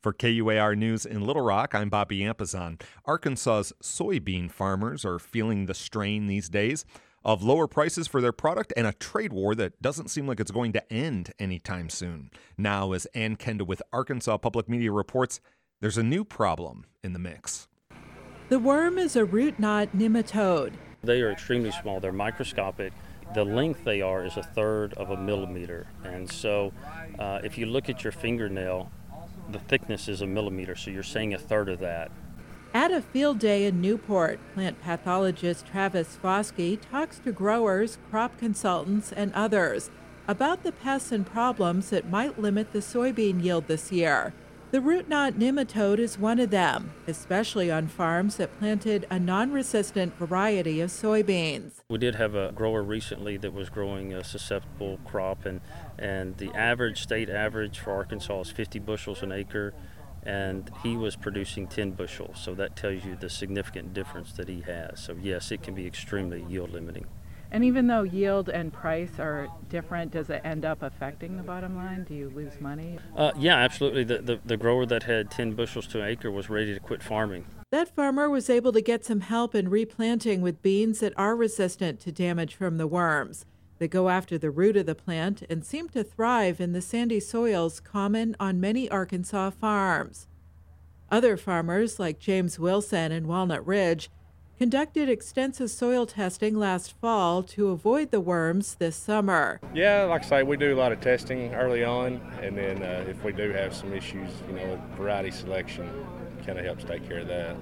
For KUAR News in Little Rock, I'm Bobby Ampazon. Arkansas's soybean farmers are feeling the strain these days of lower prices for their product and a trade war that doesn't seem like it's going to end anytime soon. Now, as Ann Kenda with Arkansas Public Media reports, there's a new problem in the mix. The worm is a root knot nematode. They are extremely small. They're microscopic. The length they are is 1/3 of a millimeter. And so if you look at your fingernail, the thickness is a millimeter, so you're saying 1/3 of that. At a field day in Newport, plant pathologist Travis Foskey talks to growers, crop consultants, and others about the pests and problems that might limit the soybean yield this year. The root knot nematode is one of them, especially on farms that planted a non-resistant variety of soybeans. We did have a grower recently that was growing a susceptible crop, and the state average for Arkansas is 50 bushels an acre, and he was producing 10 bushels. So that tells you the significant difference that he has. So yes, it can be extremely yield limiting. And even though yield and price are different, does it end up affecting the bottom line? Do you lose money? Yeah, absolutely. The grower that had 10 bushels to an acre was ready to quit farming. That farmer was able to get some help in replanting with beans that are resistant to damage from the worms. They go after the root of the plant and seem to thrive in the sandy soils common on many Arkansas farms. Other farmers, like James Wilson in Walnut Ridge, conducted extensive soil testing last fall to avoid the worms this summer. Yeah, like I say, we do a lot of testing early on, and then if we do have some issues, variety selection kind of helps take care of that.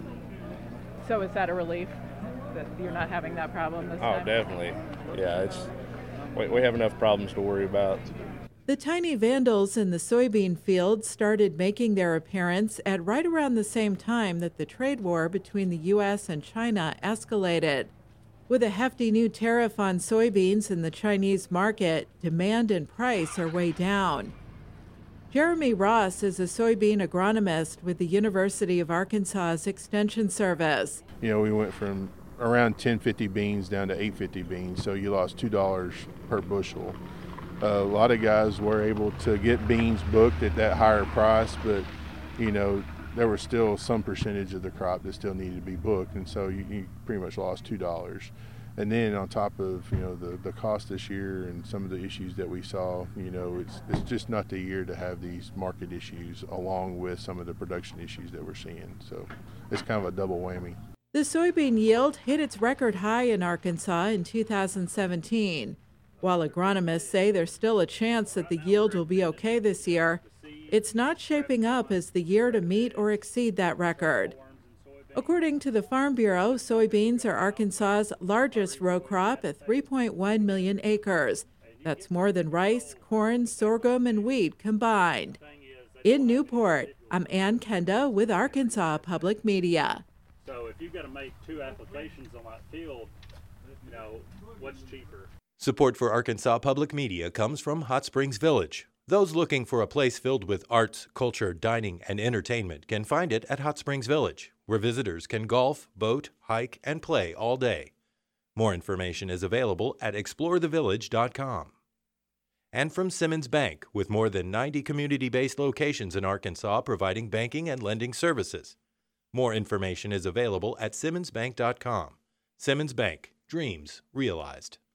So is that a relief that you're not having that problem this time? Oh, definitely. Yeah, we have enough problems to worry about. The tiny vandals in the soybean field started making their appearance at right around the same time that the trade war between the U.S. and China escalated. With a hefty new tariff on soybeans in the Chinese market, demand and price are way down. Jeremy Ross is a soybean agronomist with the University of Arkansas's Extension Service. We went from around 1050 beans down to 850 beans, so you lost $2 per bushel. A lot of guys were able to get beans booked at that higher price, but there was still some percentage of the crop that still needed to be booked, and so you pretty much lost $2. And then on top of the cost this year and some of the issues that we saw, it's just not the year to have these market issues along with some of the production issues that we're seeing. So it's kind of a double whammy. The soybean yield hit its record high in Arkansas in 2017. While agronomists say there's still a chance that the yield will be okay this year, it's not shaping up as the year to meet or exceed that record. According to the Farm Bureau, soybeans are Arkansas's largest row crop at 3.1 million acres. That's more than rice, corn, sorghum, and wheat combined. In Newport, I'm Ann Kenda with Arkansas Public Media. So if you've got to make 2 applications on that field, what's cheaper? Support for Arkansas Public Media comes from Hot Springs Village. Those looking for a place filled with arts, culture, dining, and entertainment can find it at Hot Springs Village, where visitors can golf, boat, hike, and play all day. More information is available at explorethevillage.com. And from Simmons Bank, with more than 90 community-based locations in Arkansas providing banking and lending services. More information is available at simmonsbank.com. Simmons Bank, dreams realized.